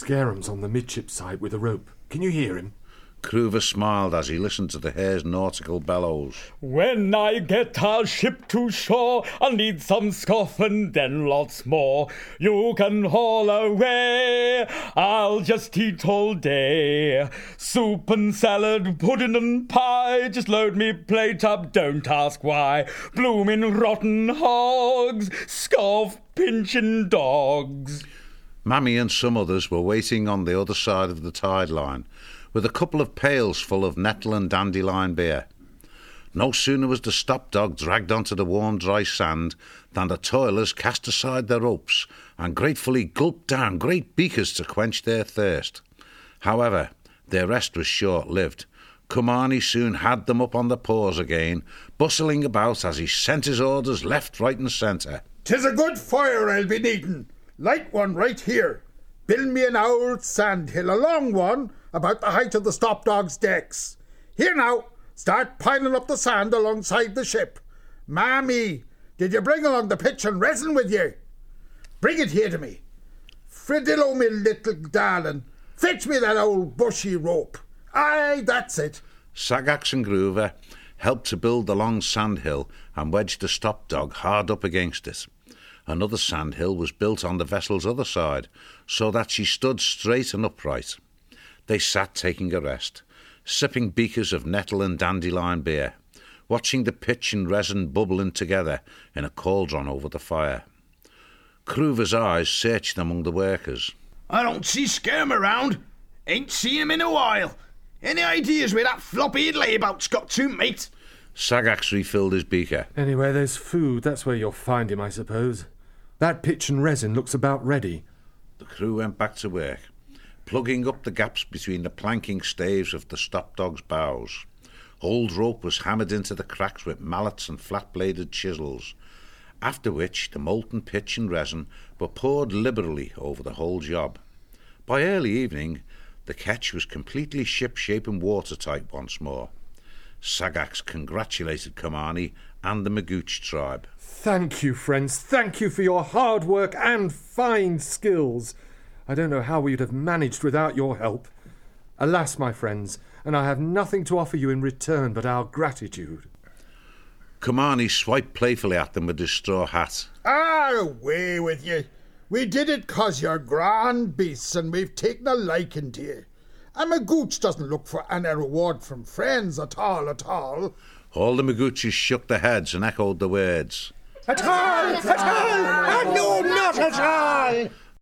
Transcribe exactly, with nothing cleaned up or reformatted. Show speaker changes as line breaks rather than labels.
Scarum's on the midship side with a rope. Can you hear him?
Cruver smiled as he listened to the hare's nautical bellows.
When I get our ship to shore, I'll need some scoff and then lots more. You can haul away, I'll just eat all day. Soup and salad, pudding and pie, just load me plate up, don't ask why. Bloomin' rotten hogs, scoff pinching dogs.
Mammy and some others were waiting on the other side of the tide line, with a couple of pails full of nettle and dandelion beer. No sooner was the stop dog dragged onto the warm, dry sand than the toilers cast aside their ropes and gratefully gulped down great beakers to quench their thirst. However, their rest was short-lived. Kumani soon had them up on the paws again, bustling about as he sent his orders left, right and centre.
"'Tis a good fire I'll be needing. Light one right here. Build me an old sand hill, a long one, about the height of the stop dog's decks. Here now, start piling up the sand alongside the ship. Mammy, did you bring along the pitch and resin with you? Bring it here to me. Fridillo, me little darling, fetch me that old bushy rope. Aye, that's it."
Sagax and Groover helped to build the long sand hill and wedged the stop dog hard up against it. Another sand hill was built on the vessel's other side, so that she stood straight and upright. They sat taking a rest, sipping beakers of nettle and dandelion beer, watching the pitch and resin bubbling together in a cauldron over the fire. Croover's eyes searched among the workers.
"I don't see Scarum around. Ain't seen him in a while. Any ideas where that floppy layabout's got to, mate?"
Sagax refilled his beaker.
"Anywhere there's food, that's where you'll find him, I suppose. That pitch and resin looks about ready."
The crew went back to work, plugging up the gaps between the planking staves of the stop dog's bows. Old rope was hammered into the cracks with mallets and flat-bladed chisels, after which the molten pitch and resin were poured liberally over the whole job. By early evening, the ketch was completely ship-shape and watertight once more. Sagax congratulated Kamani and the Magooch tribe.
"Thank you, friends. Thank you for your hard work and fine skills. I don't know how we would have managed without your help. Alas, my friends, and I have nothing to offer you in return but our gratitude."
Kamani swiped playfully at them with his straw hat.
"Ah, away with you. We did it 'cause you're grand beasts and we've taken a liking to you. And Magooch doesn't look for any reward from friends at all, at all."
All the Magooches shook their heads and echoed the words.
"At all, at all, and no, not at all."